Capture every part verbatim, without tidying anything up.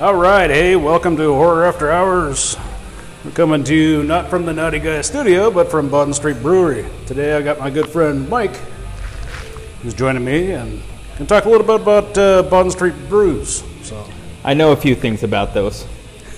All right, hey, welcome to Horror After Hours. We're coming to you not from the Naughty Guy studio, but from Bond Street Brewery. Today I got my good friend Mike, who's joining me, and can talk a little bit about uh, Bond Street Brews. So, I know a few things about those.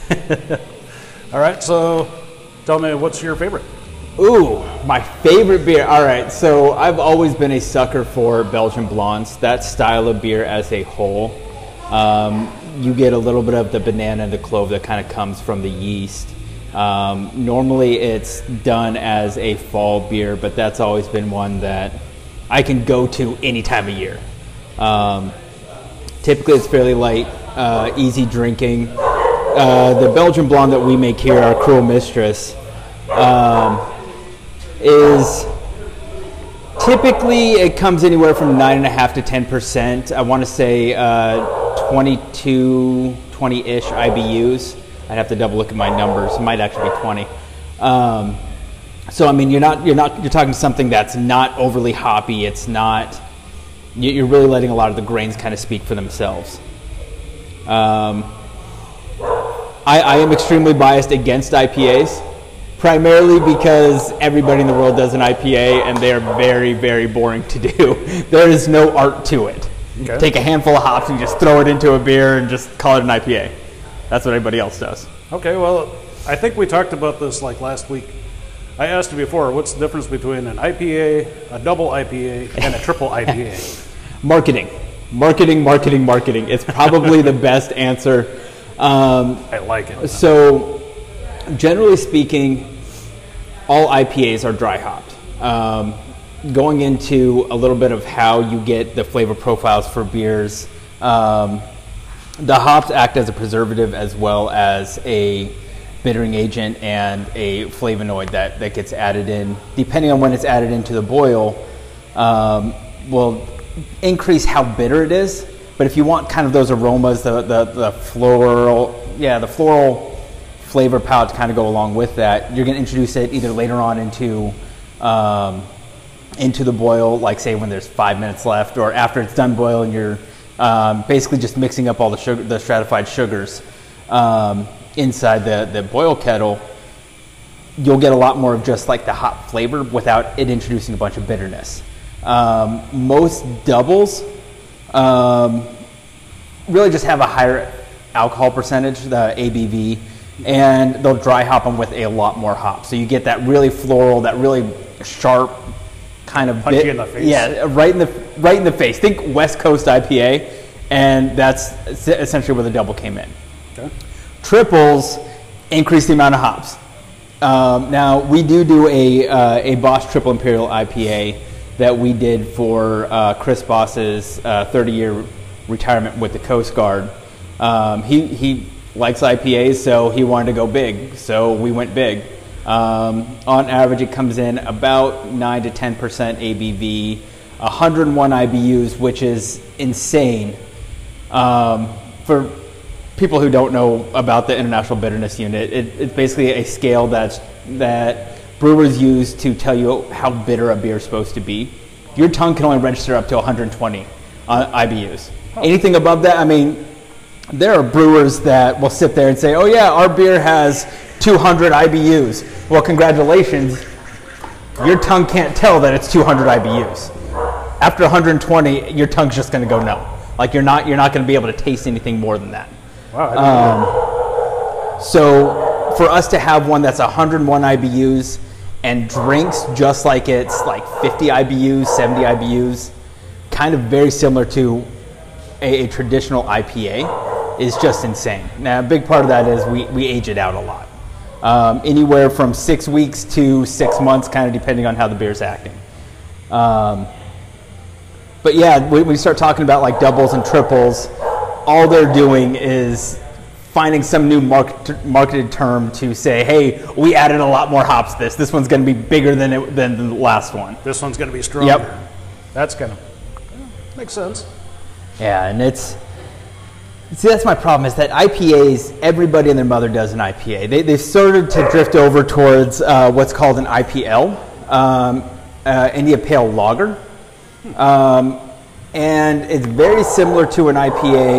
all right, so tell me, what's your favorite? Ooh, my favorite beer. All right, so I've always been a sucker for Belgian blondes, that style of beer as a whole. Um, you get a little bit of the banana and the clove that kind of comes from the yeast. Um, normally it's done as a fall beer, but that's always been one that I can go to any time of year. Um, typically it's fairly light, uh, easy drinking. Uh, the Belgian blonde that we make here, our Cruel Mistress, um, is typically it comes anywhere from nine and a half to ten percent. I want to say uh, twenty-two, twenty-ish I B Us. I'd have to double look at my numbers. It might actually be twenty. Um, so I mean, you're not you're not you're talking something that's not overly hoppy. It's not. You're really letting a lot of the grains kind of speak for themselves. Um, I, I am extremely biased against I P As. Primarily because everybody in the world does an I P A and they're very, very boring to do. There is no art to it. Okay. Take a handful of hops and just throw it into a beer and just call it an I P A. That's what everybody else does. Okay, well, I think we talked about this like last week. I asked you before, what's the difference between an I P A, a double I P A, and a triple I P A? Marketing. Marketing, marketing, marketing. It's probably the best answer. Um, I like it. So, generally speaking, all I P As are dry hopped. Um, going into a little bit of how you get the flavor profiles for beers, um, the hops act as a preservative as well as a bittering agent and a flavonoid that, that gets added in. Depending on when it's added into the boil, um, will increase how bitter it is. But if you want kind of those aromas, the, the, the floral, yeah, the floral flavor palette to kind of go along with that, you're going to introduce it either later on into um, into the boil, like say when there's five minutes left, or after it's done boiling, you're um, basically just mixing up all the sugar, the stratified sugars um, inside the, the boil kettle. You'll get a lot more of just like the hop flavor without it introducing a bunch of bitterness. Um, most doubles um, really just have a higher alcohol percentage, the A B V, and they'll dry hop them with a lot more hops. So you get that really floral, that really sharp kind of punchy bit. in the face. Yeah, right in the right in the face. Think West Coast I P A, and that's essentially where the double came in. Okay. Triples increase the amount of hops. Um, now we do do a uh, a Boss Triple Imperial I P A that we did for uh, Chris Boss's uh, thirty year retirement with the Coast Guard. Um, he he. likes I P As, so he wanted to go big, so we went big. Um, on average, it comes in about nine to ten percent A B V, one hundred one I B Us, which is insane. Um, for people who don't know about the International Bitterness Unit, it, it's basically a scale that's, that brewers use to tell you how bitter a beer is supposed to be. Your tongue can only register up to one hundred twenty uh, I B Us. Oh. Anything above that, I mean, there are brewers that will sit there and say, oh yeah, our beer has two hundred I B Us. Well, congratulations. Your tongue can't tell that it's two hundred I B Us. After one hundred twenty, your tongue's just going to go no. Like you're not you're not going to be able to taste anything more than that. Wow. I Um, so for us to have one that's one hundred one I B Us and drinks just like it's like fifty I B Us, seventy I B Us, kind of very similar to a, a traditional I P A, is just insane. Now, a big part of that is we, we age it out a lot. Um, anywhere from six weeks to six months, kind of depending on how the beer's acting. Um, but yeah, when we start talking about like doubles and triples, all they're doing is finding some new market, marketed term to say, hey, we added a lot more hops to this. This one's going to be bigger than, it, than the last one. This one's going to be stronger. Yep. That's kind of, yeah, makes sense. Yeah, and it's, see, that's my problem, is that I P As, everybody and their mother does an I P A. They, they've started to drift over towards uh, what's called an I P L, um, uh, India Pale Lager. Um, and it's very similar to an I P A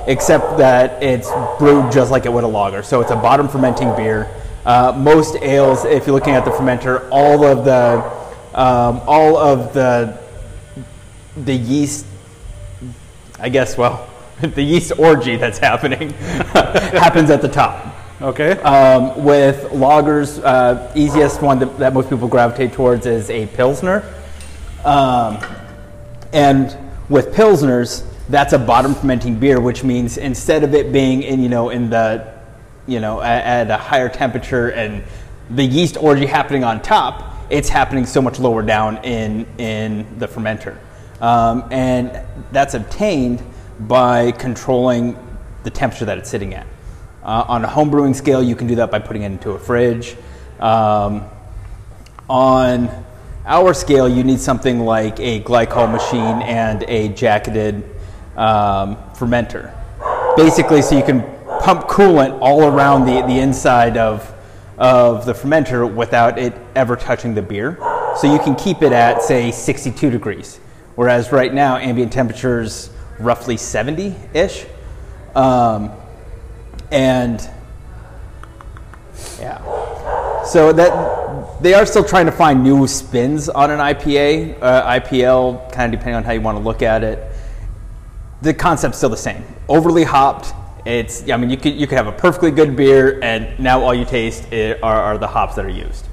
except that it's brewed just like it would a lager. So it's a bottom fermenting beer. Uh, most ales, if you're looking at the fermenter, all of the um, all of the the yeast, I guess, well, the yeast orgy that's happening happens at the top. Okay. Um, with lagers, uh, easiest one that, that most people gravitate towards is a Pilsner. Um, and with Pilsners, that's a bottom fermenting beer, which means instead of it being in, you know, in the, you know, at, at a higher temperature and the yeast orgy happening on top, it's happening so much lower down in, in the fermenter. Um, and that's obtained by controlling the temperature that it's sitting at. Uh, on a home brewing scale, you can do that by putting it into a fridge. Um, on our scale, you need something like a glycol machine and a jacketed um, fermenter. Basically, so you can pump coolant all around the, the inside of, of the fermenter without it ever touching the beer. So you can keep it at, say, sixty-two degrees. Whereas right now, ambient temperature's roughly seventy-ish. Um, and yeah, so that they are still trying to find new spins on an I P A, uh, I P L, kind of depending on how you want to look at it. The concept's still the same. Overly hopped. It's, I mean, you could you could have a perfectly good beer, and now all you taste are, are the hops that are used.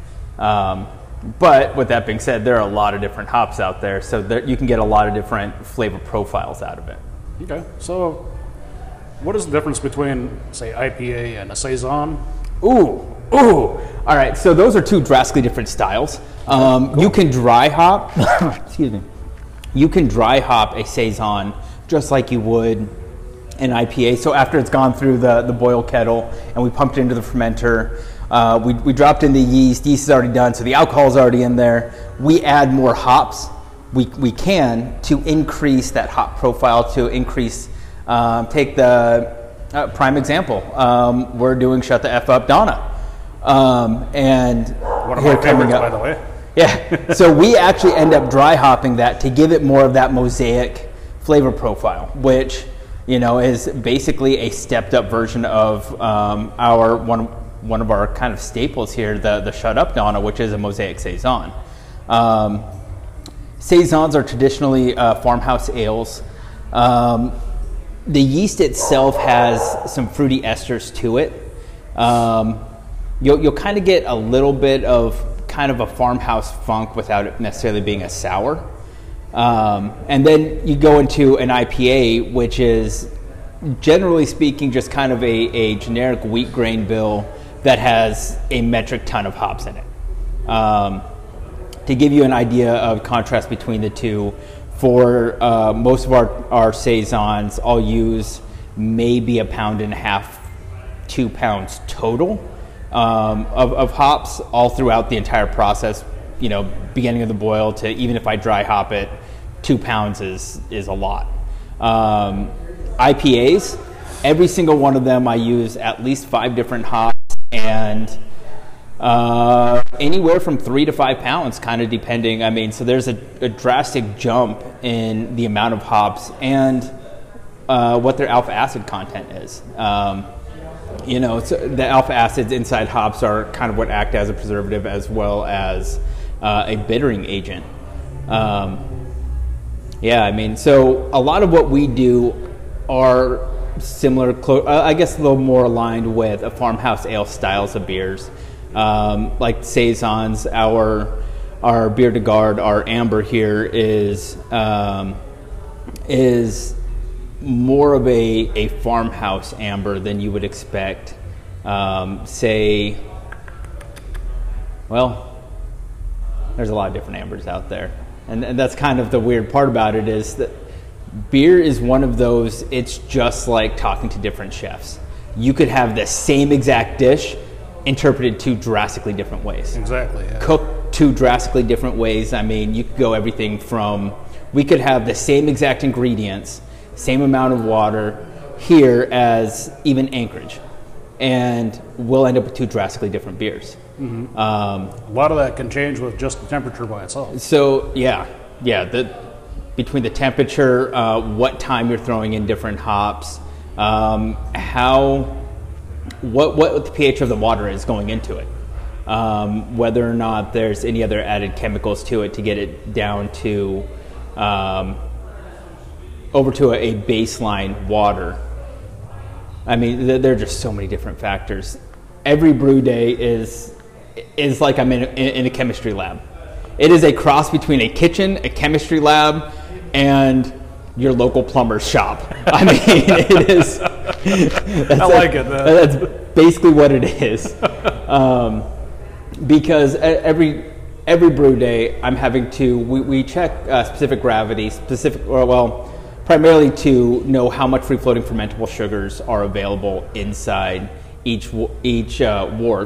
Um, But with that being said, there are a lot of different hops out there, so there, you can get a lot of different flavor profiles out of it. Okay, so what is the difference between, say, I P A and a Saison? Ooh, ooh. All right, so those are two drastically different styles. Um, cool. You can dry hop, excuse me, you can dry hop a Saison just like you would an I P A. So after it's gone through the, the boil kettle and we pumped it into the fermenter, Uh, we, we dropped in the yeast. Yeast is already done, so the alcohol is already in there. We add more hops. We, we can to increase that hop profile, to increase, um, take the uh, prime example. Um, we're doing Shut the F Up Donna. Um, and One of my favorites, by the way. Yeah, so we actually end up dry hopping that to give it more of that mosaic flavor profile, which, you know, is basically a stepped up version of um, our one one of our kind of staples here, the, the Shut Up Donna, which is a mosaic Saison. Um, Saisons are traditionally uh, farmhouse ales. Um, the yeast itself has some fruity esters to it. Um, you'll, you'll kind of get a little bit of kind of a farmhouse funk without it necessarily being a sour. Um, and then you go into an I P A, which is generally speaking just kind of a, a generic wheat grain bill that has a metric ton of hops in it. Um, to give you an idea of contrast between the two, for uh, most of our, our Saisons, I'll use maybe a pound and a half, two pounds total um, of, of hops all throughout the entire process, you know, beginning of the boil to even if I dry hop it, two pounds is, is a lot. Um, I P As, every single one of them I use at least five different hops, and uh, anywhere from three to five pounds, kind of depending. I mean, so there's a, a drastic jump in the amount of hops and uh, what their alpha acid content is. Um, you know, so the alpha acids inside hops are kind of what act as a preservative as well as uh, a bittering agent. Um, yeah, I mean, so a lot of what we do are similar, uh, I guess a little more aligned with a farmhouse ale styles of beers. Um, like Saisons, our our Bière de Garde, our amber here is um, is more of a, a farmhouse amber than you would expect. Um, say, well, there's a lot of different ambers out there. And, and that's kind of the weird part about it is that beer is one of those, it's just like talking to different chefs. You could have the same exact dish interpreted two drastically different ways. Exactly. Yeah. Cooked two drastically different ways. I mean, you could go everything from, we could have the same exact ingredients, same amount of water here as even Anchorage. And we'll end up with two drastically different beers. Mm-hmm. Um, a lot of that can change with just the temperature by itself. So, yeah, yeah. The, between the temperature, uh, what time you're throwing in different hops, um, how, what, what the pH of the water is going into it, um, whether or not there's any other added chemicals to it to get it down to, um, over to a, a baseline water. I mean, th there are just so many different factors. Every brew day is, is like I'm in, in, in a chemistry lab. It is a cross between a kitchen, a chemistry lab, and your local plumber's shop. I mean, it is. That's I like a, it. Man. That's basically what it is. Um, because every every brew day, I'm having to we, we check uh, specific gravity, specific or well, primarily to know how much free floating fermentable sugars are available inside each each uh, wort.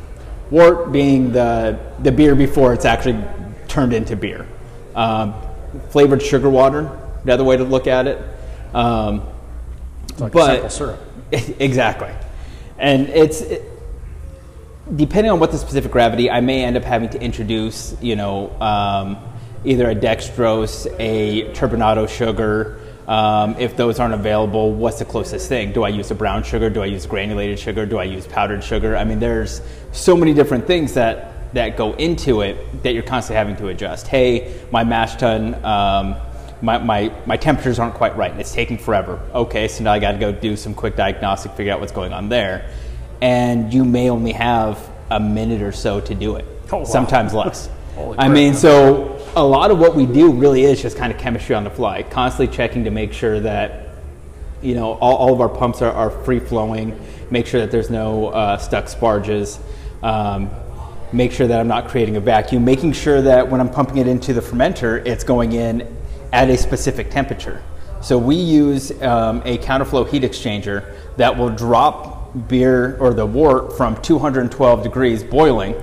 Wort being the the beer before it's actually turned into beer. Um, flavored sugar water, another way to look at it. Um, it's like but, simple syrup. Exactly. And it's, it, depending on what the specific gravity, I may end up having to introduce, you know, um, either a dextrose, a turbinado sugar. Um, if those aren't available, what's the closest thing? Do I use a brown sugar? Do I use granulated sugar? Do I use powdered sugar? I mean, there's so many different things that that go into it that you're constantly having to adjust. Hey, my mash tun, um, my, my, my temperatures aren't quite right and it's taking forever. Okay, so now I gotta go do some quick diagnostic, figure out what's going on there. And you may only have a minute or so to do it, oh, wow. sometimes less. Holy I crap, mean, man. so a lot of what we do really is just kind of chemistry on the fly, constantly checking to make sure that, you know, all, all of our pumps are, are free flowing, make sure that there's no uh, stuck sparges, um, make sure that I'm not creating a vacuum, making sure that when I'm pumping it into the fermenter, it's going in at a specific temperature. So we use um, a counterflow heat exchanger that will drop beer or the wort from two hundred twelve degrees boiling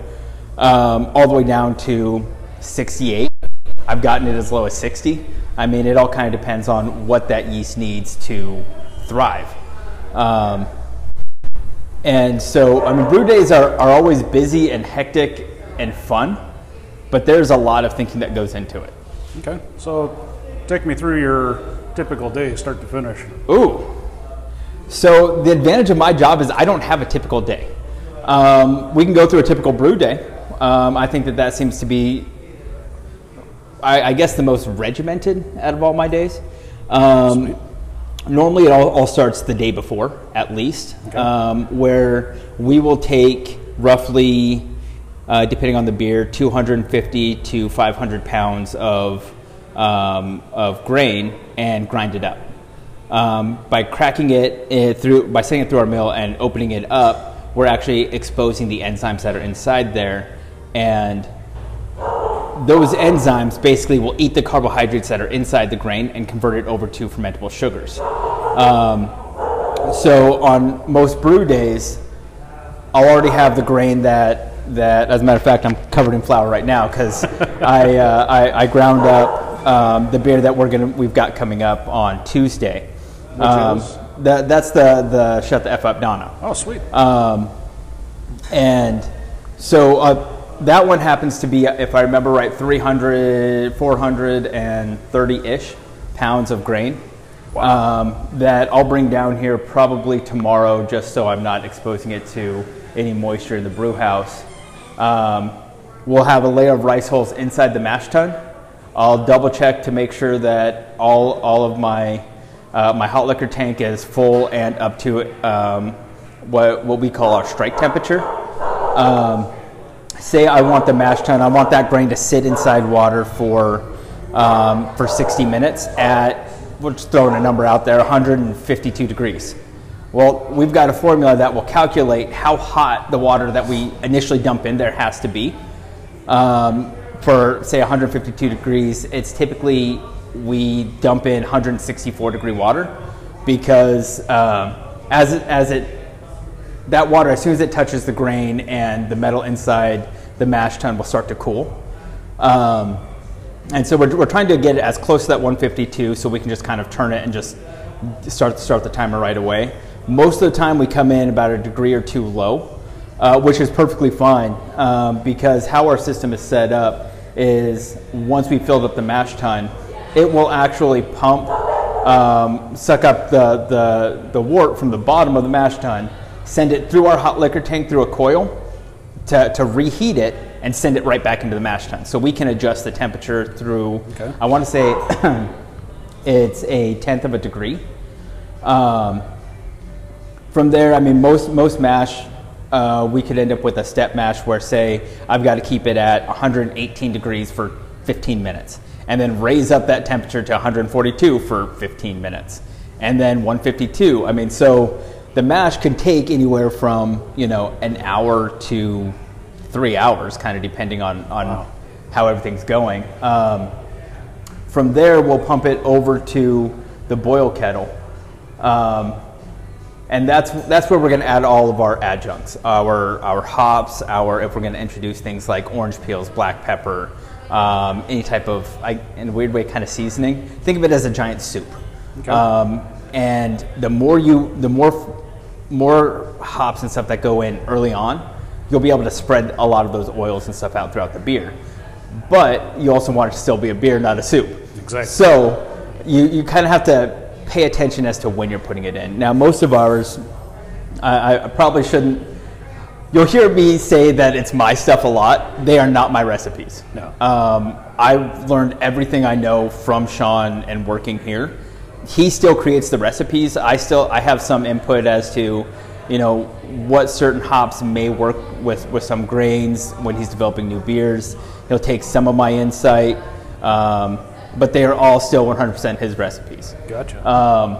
um, all the way down to sixty-eight. I've gotten it as low as sixty. I mean, it all kind of depends on what that yeast needs to thrive. Um, And so, I mean, brew days are, are always busy and hectic and fun, but there's a lot of thinking that goes into it. Okay, so take me through your typical day, start to finish. Ooh. So the advantage of my job is I don't have a typical day. Um, we can go through a typical brew day. Um, I think that that seems to be, I, I guess, the most regimented out of all my days. Um, Normally it all, all starts the day before, at least, okay. um, where we will take roughly, uh, depending on the beer, two hundred fifty to five hundred pounds of, um, of grain and grind it up. Um, by cracking it, it through, by sending it through our mill and opening it up, we're actually exposing the enzymes that are inside there, and those enzymes basically will eat the carbohydrates that are inside the grain and convert it over to fermentable sugars. Um, so on most brew days, I'll already have the grain that, that as a matter of fact, I'm covered in flour right now because I, uh, I, I ground up um, the beer that we're gonna, we've got coming up on Tuesday. Which um, is? That, that's the, the Shut the F Up Donna. Oh, sweet. Um, and so uh, that one happens to be, if I remember right, three hundred, four hundred thirty-ish pounds of grain. Wow. Um, that I'll bring down here probably tomorrow just so I'm not exposing it to any moisture in the brew house. Um, we'll have a layer of rice hulls inside the mash tun. I'll double check to make sure that all, all of my, uh, my hot liquor tank is full and up to um, what, what we call our strike temperature. Um, say I want the mash tun, I want that grain to sit inside water for, um, for sixty minutes at, we're just throwing a number out there, one hundred fifty-two degrees. Well, we've got a formula that will calculate how hot the water that we initially dump in there has to be. Um, for, say, one hundred fifty-two degrees, it's typically, we dump in one hundred sixty-four degree water because um, as, it, as it, that water, as soon as it touches the grain and the metal inside the mash tun will start to cool. Um, And so we're, we're trying to get it as close to that one fifty-two so we can just kind of turn it and just start, start the timer right away. Most of the time we come in about a degree or two low, uh, which is perfectly fine um, because how our system is set up is once we filled up the mash tun, it will actually pump, um, suck up the, the, the wort from the bottom of the mash tun, send it through our hot liquor tank through a coil to, to reheat it, and send it right back into the mash tun. So we can adjust the temperature through, okay. I want to say it's a tenth of a degree. Um, from there, I mean, most, most mash, uh, we could end up with a step mash where, say, I've got to keep it at one hundred eighteen degrees for fifteen minutes, and then raise up that temperature to one hundred forty-two for fifteen minutes, and then one fifty-two. I mean, so the mash can take anywhere from, you know, an hour to three hours, kind of depending on, on wow. how everything's going. Um, from there, we'll pump it over to the boil kettle. Um, and that's that's where we're going to add all of our adjuncts, our, our hops, our if we're going to introduce things like orange peels, black pepper, um, any type of, I, in a weird way, kind of seasoning. Think of it as a giant soup. Okay. Um, and the more you, the more, more hops and stuff that go in early on, you'll be able to spread a lot of those oils and stuff out throughout the beer. But you also want it to still be a beer, not a soup. Exactly. So you, you kind of have to pay attention as to when you're putting it in. Now, most of ours, I, I probably shouldn't, you'll hear me say that it's my stuff a lot. They are not my recipes. No. Um, I've learned everything I know from Sean and working here. He still creates the recipes. I still, I have some input as to, you know, what certain hops may work with, with some grains when he's developing new beers. He'll take some of my insight, um, but they are all still one hundred percent his recipes. Gotcha. Um,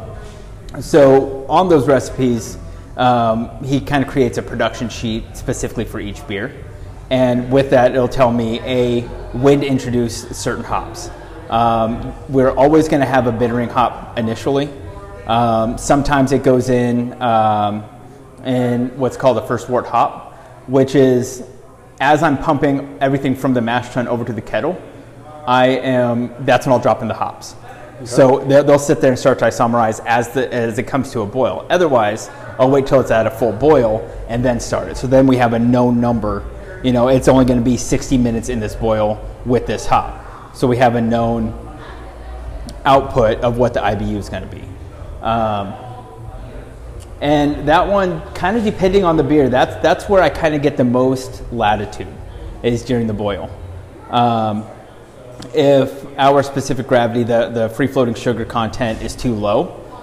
so on those recipes, um, he kind of creates a production sheet specifically for each beer. And with that, it'll tell me, A, when to introduce certain hops. Um, we're always going to have a bittering hop initially. Um, sometimes it goes in um, in what's called a first wort hop, which is as I'm pumping everything from the mash tun over to the kettle, I am, that's when I'll drop in the hops. Okay. So they'll sit there and start to isomerize as, the, as it comes to a boil. Otherwise, I'll wait till it's at a full boil and then start it. So then we have a known number. You know, it's only going to be sixty minutes in this boil with this hop. So we have a known output of what the I B U is going to be. Um, And that one, kind of depending on the beer, that's that's where I kind of get the most latitude, is during the boil. Um, if our specific gravity, the, the free-floating sugar content is too low,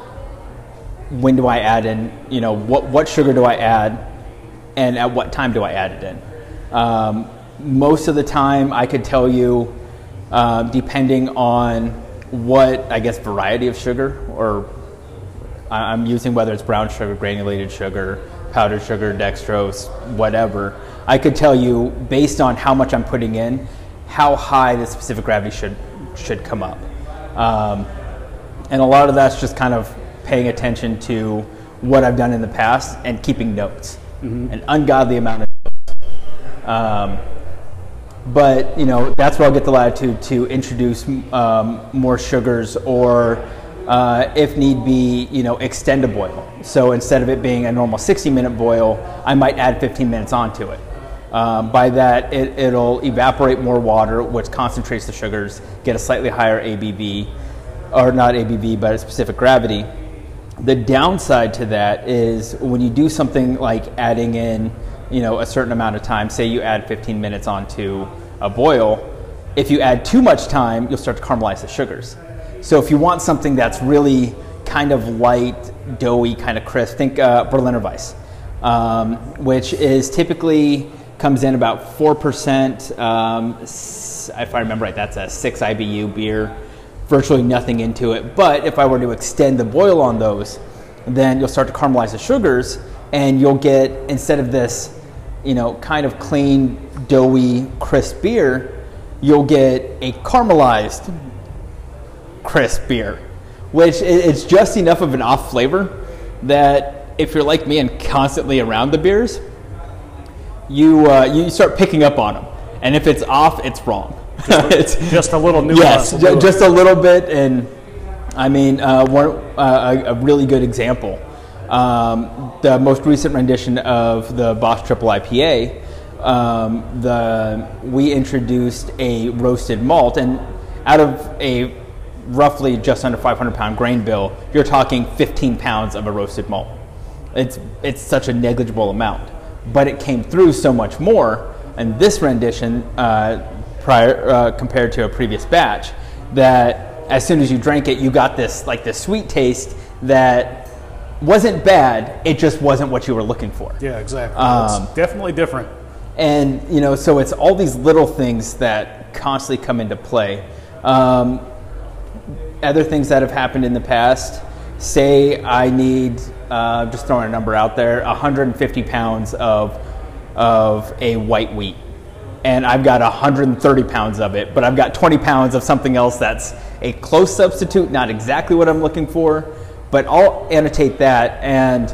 when do I add in, you know, what, what sugar do I add, and at what time do I add it in? Um, most of the time, I could tell you, uh, depending on what, I guess, variety of sugar, or I'm using whether it's brown sugar, granulated sugar, powdered sugar, dextrose, whatever. I could tell you, based on how much I'm putting in, how high the specific gravity should should come up. Um, and a lot of that's just kind of paying attention to what I've done in the past and keeping notes, mm-hmm. an ungodly amount of notes. Um, but, you know, that's where I'll get the latitude to introduce um, more sugars, or Uh, if need be, you know, extend a boil. So instead of it being a normal sixty minute boil, I might add fifteen minutes onto it. Um, by that, it, it'll evaporate more water, which concentrates the sugars, get a slightly higher A B V, or not A B V, but a specific gravity. The downside to that is when you do something like adding in, you know, a certain amount of time, say you add fifteen minutes onto a boil, if you add too much time, you'll start to caramelize the sugars. So if you want something that's really kind of light, doughy, kind of crisp, think uh, Berliner Weiss, um, which is typically comes in about four percent. Um, if I remember right, that's a six I B U beer, virtually nothing into it. But if I were to extend the boil on those, then you'll start to caramelize the sugars, and you'll get, instead of this, you know, kind of clean, doughy, crisp beer, you'll get a caramelized crisp beer, which it's just enough of an off flavor that if you're like me and constantly around the beers, you uh, you start picking up on them. And if it's off, it's wrong. Just, it's, just a little nuance. Yes, ju- just a little bit. And I mean, uh, one, uh, a, a really good example, um, the most recent rendition of the Bosch Triple I P A, um, the we introduced a roasted malt, and out of a roughly just under five hundred pound grain bill, you're talking fifteen pounds of a roasted malt. It's, it's such a negligible amount, but it came through so much more in this rendition uh, prior, uh, compared to a previous batch, that as soon as you drank it, you got this like this sweet taste that wasn't bad, it just wasn't what you were looking for. Yeah, exactly. Um, it's definitely different. And, you know, so it's all these little things that constantly come into play. Um, other things that have happened in the past, say I need, uh, just throwing a number out there, one hundred fifty pounds of, of a white wheat. And I've got one hundred thirty pounds of it, but I've got twenty pounds of something else that's a close substitute, not exactly what I'm looking for, but I'll annotate that, and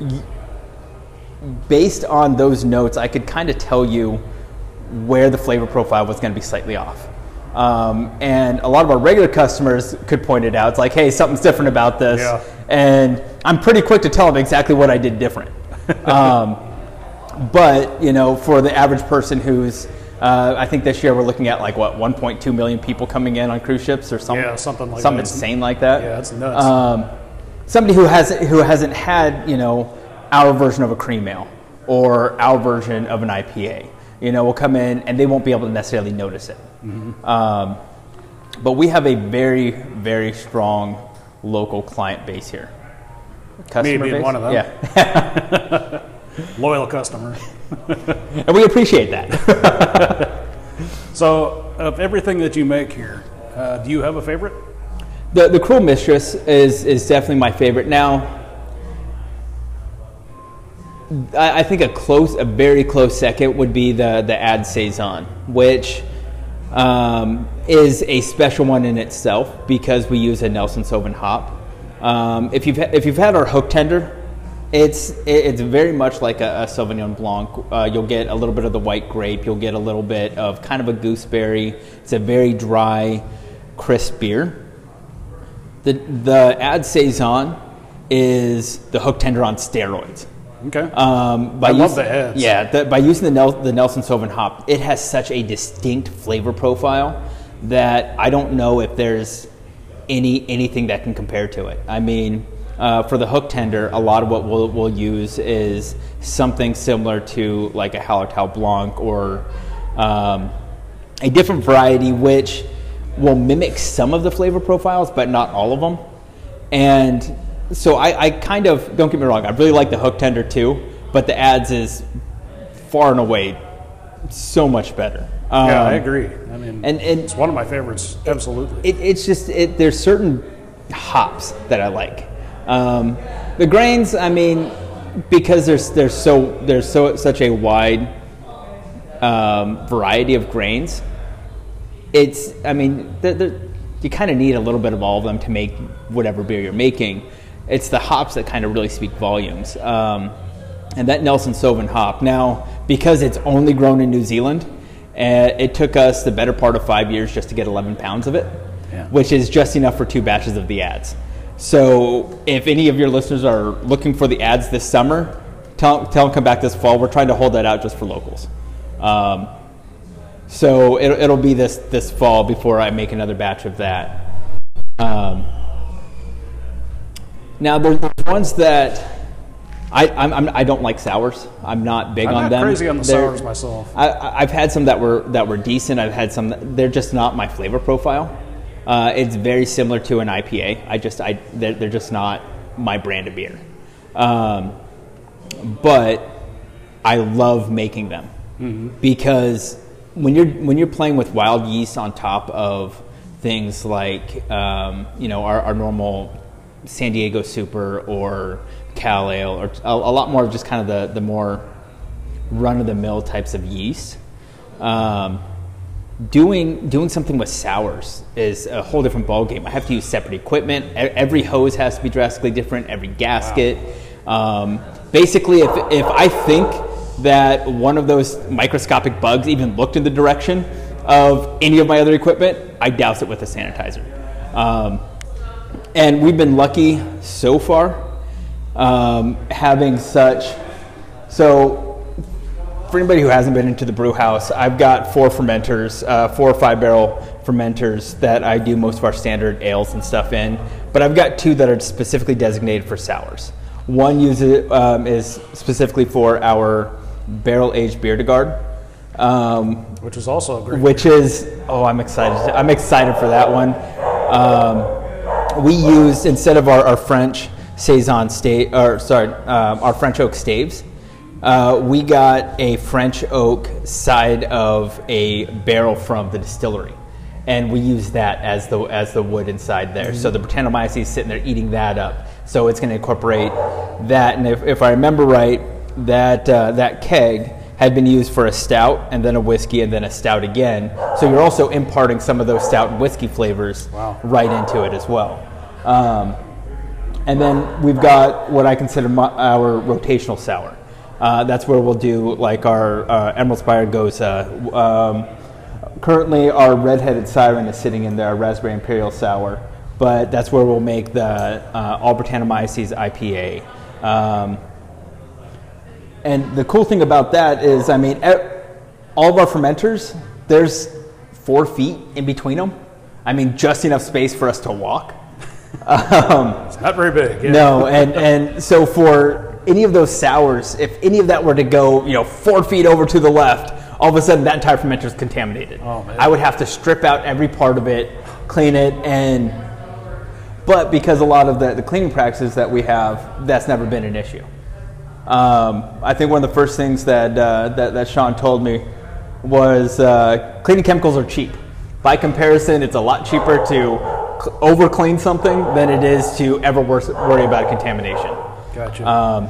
based on those notes, I could kind of tell you where the flavor profile was going to be slightly off. Um, and a lot of our regular customers could point it out. It's like, hey, something's different about this. Yeah. And I'm pretty quick to tell them exactly what I did different. um, but, you know, for the average person who's, uh, I think this year we're looking at like, what, one point two million people coming in on cruise ships or something? Yeah, something like something that. insane like that. Yeah, it's nuts. Um, somebody who hasn't, who hasn't had, you know, our version of a cream ale or our version of an I P A, you know, will come in and they won't be able to necessarily notice it. Mm-hmm. um, but we have a very, very strong local client base here. Me being base? one of them. Yeah. Loyal customer. And we appreciate that. So, of everything that you make here, uh, do you have a favorite? The the Cruel Mistress is is definitely my favorite. Now, I, I think a close, a very close second would be the the Ad Saison, which um, is a special one in itself because we use a Nelson Sauvin hop. Um, if you've if you've had our Hook Tender, it's it's very much like a, a Sauvignon Blanc. Uh, you'll get a little bit of the white grape. You'll get a little bit of kind of a gooseberry. It's a very dry, crisp beer. The the Ad Saison is the Hook Tender on steroids. Okay. Um, by I love use, the heads. Yeah, the, by using the, Nel, the Nelson Sauvin hop, it has such a distinct flavor profile that I don't know if there's any anything that can compare to it. I mean, uh, for the Hook Tender, a lot of what we'll, we'll use is something similar to like a Hallertau Blanc or um, a different variety, which will mimic some of the flavor profiles, but not all of them. And so I, I kind of, don't get me wrong, I really like the Hook Tender too, but the Ads is far and away so much better. Um, yeah, I agree. I mean, and, and it's one of my favorites, absolutely. It, it's just, it, there's certain hops that I like. Um, the grains, I mean, because there's there's so there's so such a wide um, variety of grains, it's, I mean, they're, they're, you kind of need a little bit of all of them to make whatever beer you're making. It's the hops that kind of really speak volumes. Um, and that Nelson Sauvin hop, now, because it's only grown in New Zealand, uh, it took us the better part of five years just to get eleven pounds of it, yeah. Which is just enough for two batches of the Ads. So if any of your listeners are looking for the Ads this summer, tell, tell them come back this fall. We're trying to hold that out just for locals. Um, so it, it'll be this, this fall before I make another batch of that. Um, Now, there's ones that I I'm, I'm, I don't like sours. I'm not big I'm on not them. crazy on the They're, sours myself. I, I've had some that were that were decent. I've had some that they're just not my flavor profile. Uh, it's very similar to an I P A. I just I they're, they're just not my brand of beer. Um, but I love making them mm-hmm. because when you're when you're playing with wild yeast on top of things like um, you know our, our normal San Diego Super or Cal Ale, or a, a lot more of just kind of the, the more run-of-the-mill types of yeast. Um, doing doing something with sours is a whole different ballgame. I have to use separate equipment. Every hose has to be drastically different, every gasket. Wow. Um, basically, if, if I think that one of those microscopic bugs even looked in the direction of any of my other equipment, I douse it with a sanitizer. Um, And we've been lucky so far um, having such, so for anybody who hasn't been into the brew house, I've got four fermenters, uh, four or five barrel fermenters that I do most of our standard ales and stuff in, but I've got two that are specifically designated for sours. One uses um, is specifically for our barrel-aged Bière de Garde, um, which is also a great. Which is oh, I'm excited! I'm excited for that one. Um, we used instead of our, our French saison sta- or sorry, um, our French oak staves. Uh, we got a French oak side of a barrel from the distillery, and we use that as the as the wood inside there. Mm-hmm. So the Brettanomyces is sitting there eating that up. So it's going to incorporate that. And if, if I remember right, that uh, that keg had been used for a stout, and then a whiskey, and then a stout again. So you're also imparting some of those stout and whiskey flavors wow. right into it as well. Um, and then we've got what I consider my, our rotational sour. Uh, that's where we'll do like our uh, Emerald Spire Gose. Um, currently, our Red-Headed Siren is sitting in there, our Raspberry Imperial Sour, but that's where we'll make the uh, All Brettanomyces I P A. Um, and the cool thing about that is, I mean, all of our fermenters, there's four feet in between them. I mean, just enough space for us to walk. Um, it's not very big. Yeah. No, and, and so for any of those sours, if any of that were to go, you know, four feet over to the left, all of a sudden that entire fermenter is contaminated. Oh, man. I would have to strip out every part of it, clean it, and but because a lot of the, the cleaning practices that we have, that's never been an issue. Um, I think one of the first things that uh, that, that Sean told me was uh, cleaning chemicals are cheap. By comparison, it's a lot cheaper to over clean something than it is to ever worry about contamination. Gotcha. Um,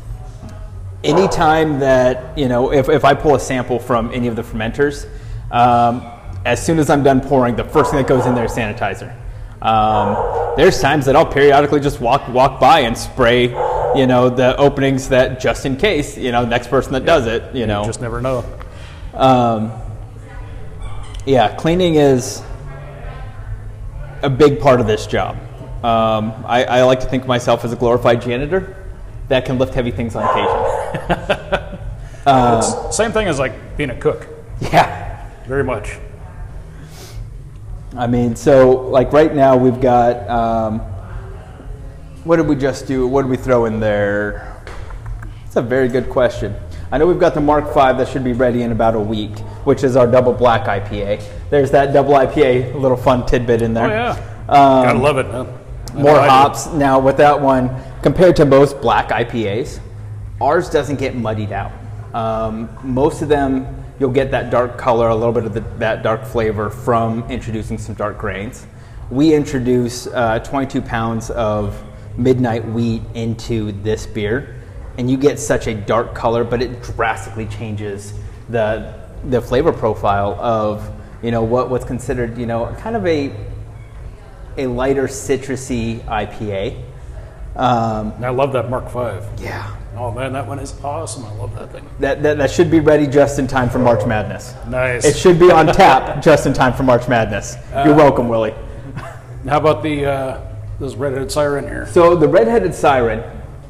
anytime that, you know, if, if I pull a sample from any of the fermenters, um, as soon as I'm done pouring, the first thing that goes in there is sanitizer. Um, there's times that I'll periodically just walk walk by and spray, you know, the openings that just in case, you know, next person that yeah. does it, you, you know. just never know. Um, yeah, cleaning is a big part of this job. Um, I, I like to think of myself as a glorified janitor that can lift heavy things on occasion. um, it's same thing as like being a cook. Yeah. Very much. I mean, so like right now we've got, um, what did we just do? What did we throw in there? That's a very good question. I know we've got the Mark five that should be ready in about a week, which is our double black I P A. There's that double I P A little fun tidbit in there. Oh yeah. Um, Gotta love it, huh? More hops. Now with that one, compared to most black I P As, ours doesn't get muddied out. Um, most of them, you'll get that dark color, a little bit of the, that dark flavor from introducing some dark grains. We introduce uh, twenty-two pounds of midnight wheat into this beer, and you get such a dark color, but it drastically changes the the flavor profile of, you know, what what's considered, you know, kind of a a lighter citrusy I P A. Um, I love that Mark five. Yeah. Oh man, that one is awesome. I love that thing. That, that that should be ready just in time for March Madness. Nice. It should be on tap just in time for March Madness. Uh, You're welcome, Willie. How about the uh, this red-headed siren here? So the red-headed siren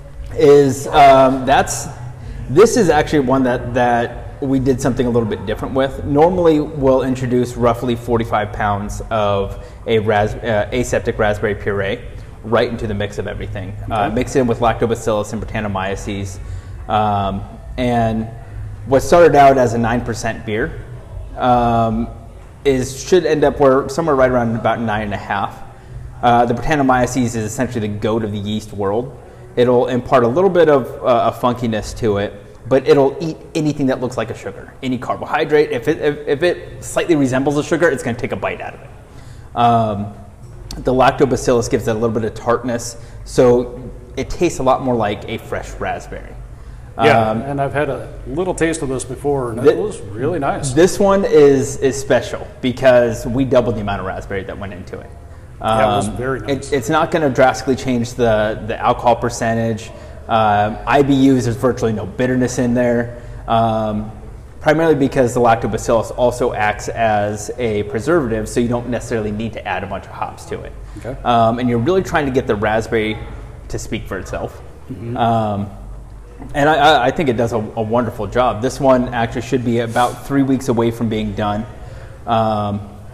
is um, that's this is actually one that that we did something a little bit different with. Normally, we'll introduce roughly forty-five pounds of a ras- uh, aseptic raspberry puree right into the mix of everything. Okay. Uh, mix it in with lactobacillus and Brettanomyces. Um, and what started out as a nine percent beer um, is should end up where somewhere right around about nine and a half. Uh, the Brettanomyces is essentially the goat of the yeast world. It'll impart a little bit of uh, a funkiness to it, but it'll eat anything that looks like a sugar, any carbohydrate. If it, if, if it slightly resembles a sugar, it's going to take a bite out of it. Um, the lactobacillus gives it a little bit of tartness, so it tastes a lot more like a fresh raspberry. Yeah, um, and I've had a little taste of this before, and it was really nice. This one is is special because we doubled the amount of raspberry that went into it. Um, yeah, it was very nice. It, it's not going to drastically change the, the alcohol percentage. Um, I B Us, there's virtually no bitterness in there, um, primarily because the lactobacillus also acts as a preservative, so you don't necessarily need to add a bunch of hops to it. Okay. Um, and you're really trying to get the raspberry to speak for itself. Mm-hmm. Um, and I, I think it does a, a wonderful job. This one actually should be about three weeks away from being done. Um,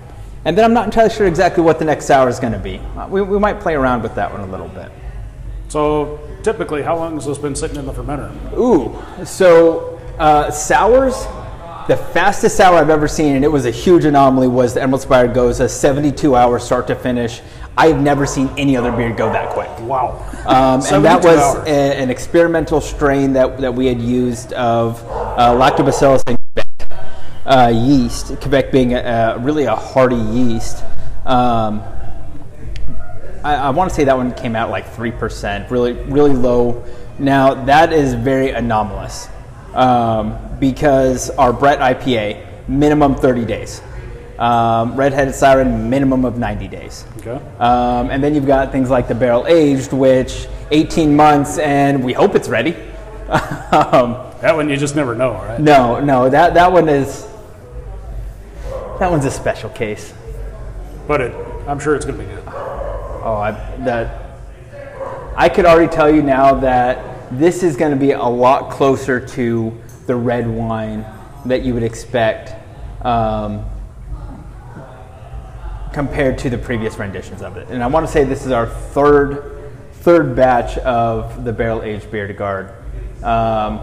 And then I'm not entirely sure exactly what the next sour is going to be. Uh, we, we might play around with that one a little bit. So typically, how long has this been sitting in the fermenter? Ooh, so uh, sours, the fastest sour I've ever seen, and it was a huge anomaly, was the Emerald Spire Gose, seventy-two hours start to finish. I've never seen any other beer go that quick. Wow. Um, and that was hours. a, an experimental strain that, that we had used of uh, Lactobacillus and Quebec uh, yeast, Quebec being a, a, really a hardy yeast. Um, I, I want to say that one came out like three percent, really, really low. Now, that is very anomalous um, because our Brett I P A, minimum thirty days. Um, Red-Headed Siren, minimum of ninety days. Okay. Um, and then you've got things like the Barrel Aged, which eighteen months, and we hope it's ready. um, that one you just never know, right? No, no, that, that one is, that one's a special case. But it, I'm sure it's going to be good. Oh, I, that, I could already tell you now that this is going to be a lot closer to the red wine that you would expect um, compared to the previous renditions of it. And I want to say this is our third third batch of the Barrel Aged Bière de Garde. Um,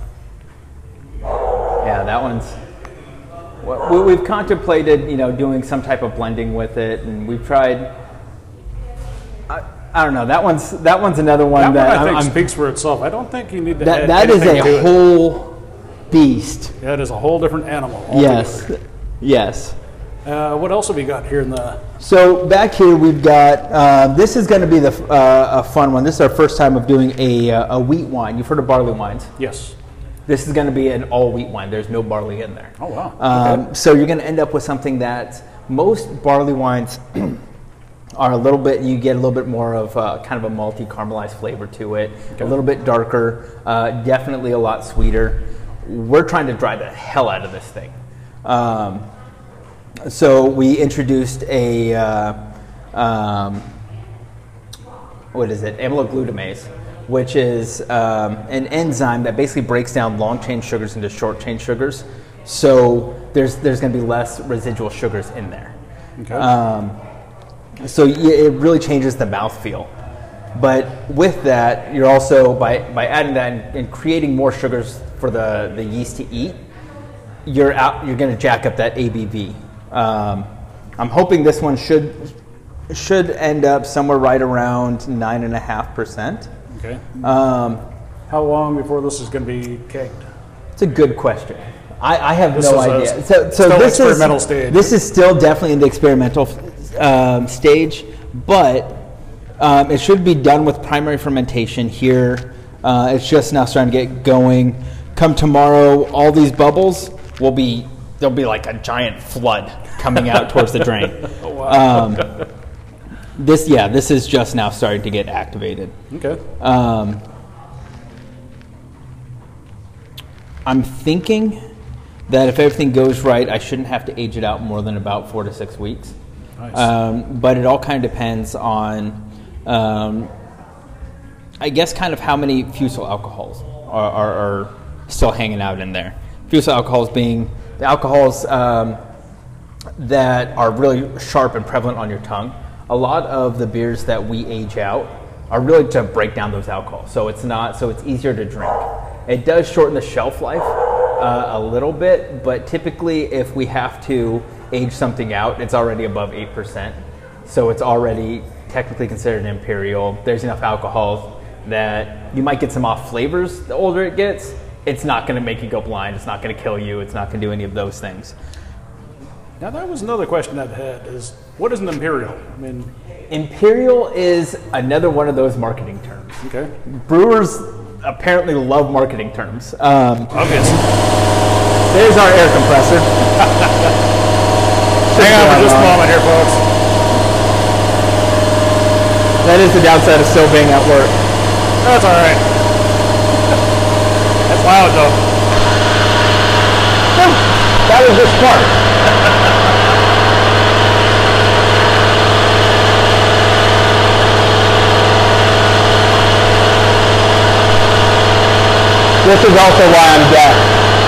yeah, that one's. We, we've contemplated, you know, doing some type of blending with it, and we've tried. I, I don't know. That one's that one's another one that, that one I think I'm, speaks for itself. I don't think you need to. That add that is anything a to whole it. beast. That is a whole different animal. Yes, altogether. yes. Uh, what else have we got here in the? So back here we've got, uh, this is going to be the uh, a fun one. This is our first time of doing a, uh, a wheat wine. You've heard of barley wines? Yes. This is going to be an all wheat wine. There's no barley in there. Oh, wow. Um, Okay. So you're going to end up with something that most barley wines are a little bit, you get a little bit more of uh, kind of a malty caramelized flavor to it, Okay. a little bit darker, uh, definitely a lot sweeter. We're trying to dry the hell out of this thing. Um, So we introduced a, uh, um, what is it, amyloglutamase, which is um, an enzyme that basically breaks down long-chain sugars into short-chain sugars. So there's there's going to be less residual sugars in there. Okay. Um, so y- it really changes the mouthfeel. But with that, you're also, by, by adding that and, and creating more sugars for the, the yeast to eat, you're out, you're going to jack up that A B V. Um, I'm hoping this one should should end up somewhere right around nine and a half percent. Okay. Um, How long before this is going to be caked? it's a good question. I, I have This no is a idea. So, so still this experimental is stage. this is still definitely in the experimental um, stage, but um, it should be done with primary fermentation here. Uh, it's just now starting to get going. Come tomorrow, all these bubbles will be. There'll be like a giant flood coming out towards the drain. Oh, wow. Um, this, yeah, this is just now starting to get activated. Okay. Um, I'm thinking that if everything goes right, I shouldn't have to age it out more than about four to six weeks. Nice. Um, but it all kind of depends on, um, I guess, kind of how many fusel alcohols are, are, are still hanging out in there. Fusel alcohols being the alcohols um, that are really sharp and prevalent on your tongue. A lot of the beers that we age out are really to break down those alcohols, so it's not so it's easier to drink. It does shorten the shelf life uh, a little bit, but typically if we have to age something out, it's already above eight percent, so it's already technically considered an imperial. There's enough alcohol that you might get some off flavors the older it gets. It's not going to make you go blind. It's not going to kill you. It's not going to do any of those things. Now that was another question I've had: is what is an imperial? I mean, Imperial is another one of those marketing terms. okay, Brewers apparently love marketing terms. Um, obvious. there's our air compressor. Hang on for just a moment here, folks. That is the downside of still being at work. That's all right. That's loud though. That was just smart. This is also why I'm deaf.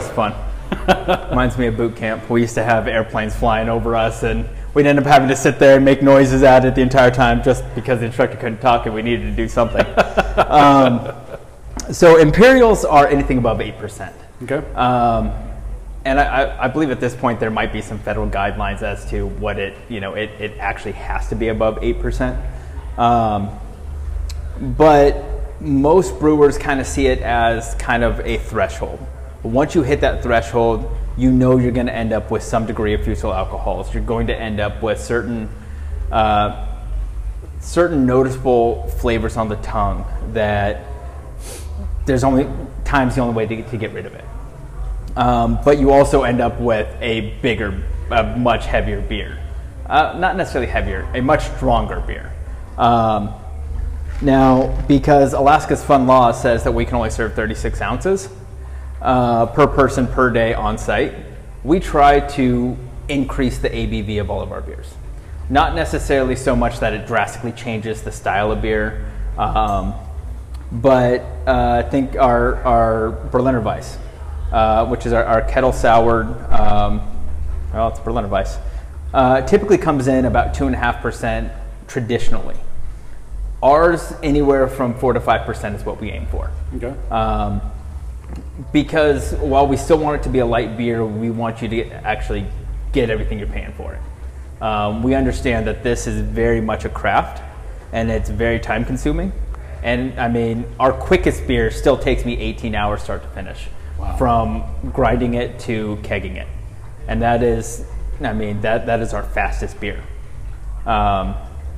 fun. Reminds me of boot camp. We used to have airplanes flying over us, and we'd end up having to sit there and make noises at it the entire time just because the instructor couldn't talk and we needed to do something. um, so Imperials are anything above eight percent. Okay. Um, and I, I believe at this point there might be some federal guidelines as to what it, you know, it, it actually has to be above eight percent. Um, but most brewers kind of see it as kind of a threshold. Once you hit that threshold, you know you're going to end up with some degree of fusel alcohols. You're going to end up with certain uh, certain noticeable flavors on the tongue that there's only time's the only way to, to get rid of it. Um, but you also end up with a bigger, a much heavier beer. Uh, not necessarily heavier, a much stronger beer. Um, now, because Alaska's Fun Law says that we can only serve thirty-six ounces, Uh, per person per day on site, we try to increase the A B V of all of our beers. Not necessarily so much that it drastically changes the style of beer, um, but uh, I think our, our Berliner Weiss, uh, which is our, our kettle soured, um, well, it's Berliner Weiss, uh, typically comes in about two and a half percent traditionally. Ours, anywhere from four to five percent is what we aim for. Okay. Um, Because while we still want it to be a light beer, we want you to get, actually get everything you're paying for it. Um, we understand that this is very much a craft, and it's very time consuming. And I mean, our quickest beer still takes me eighteen hours start to finish. Wow. From grinding it to kegging it. And that is, I mean, that, that is our fastest beer. Um,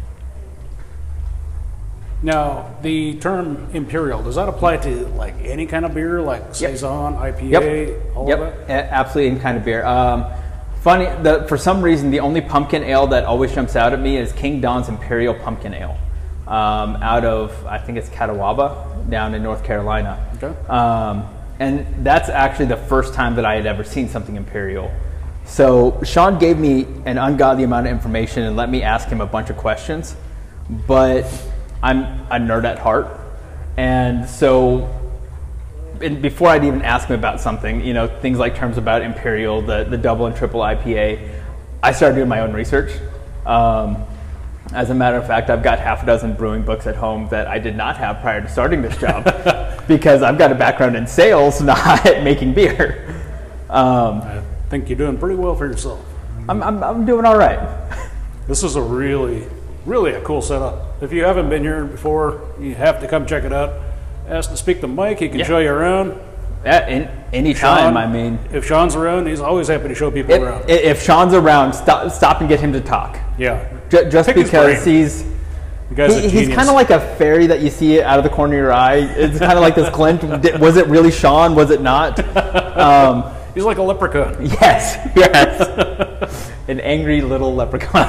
Now, the term imperial, does that apply to like any kind of beer, like Saison, yep. I P A, yep. all yep. of that? A- absolutely any kind of beer. Um, funny, the, for some reason, the only pumpkin ale that always jumps out at me is King Don's Imperial Pumpkin Ale, um, out of, I think it's Catawba, down in North Carolina. Okay. Um, and that's actually the first time that I had ever seen something imperial. So Sean gave me an ungodly amount of information and let me ask him a bunch of questions, but I'm a nerd at heart, and so and before I'd even ask him about something, you know, things like terms about Imperial, the, the double and triple I P A, I started doing my own research. Um, as a matter of fact, I've got half a dozen brewing books at home that I did not have prior to starting this job because I've got a background in sales, not making beer. Um, I think you're doing pretty well for yourself. I'm, I'm, I'm doing all right. This is a really, really a cool setup. If you haven't been here before, you have to come check it out. Ask to speak to Mike. He can yeah. show you around. Yeah, in, any time, I mean. If Sean's around, he's always happy to show people if, around. If Sean's around, stop, stop and get him to talk. Yeah. J- just Pick because he's the guy's he, a he's kind of like a fairy that you see out of the corner of your eye. It's kind of like this glint. Was it really Sean? Was it not? Um, he's like a leprechaun. Yes, yes. An angry little leprechaun.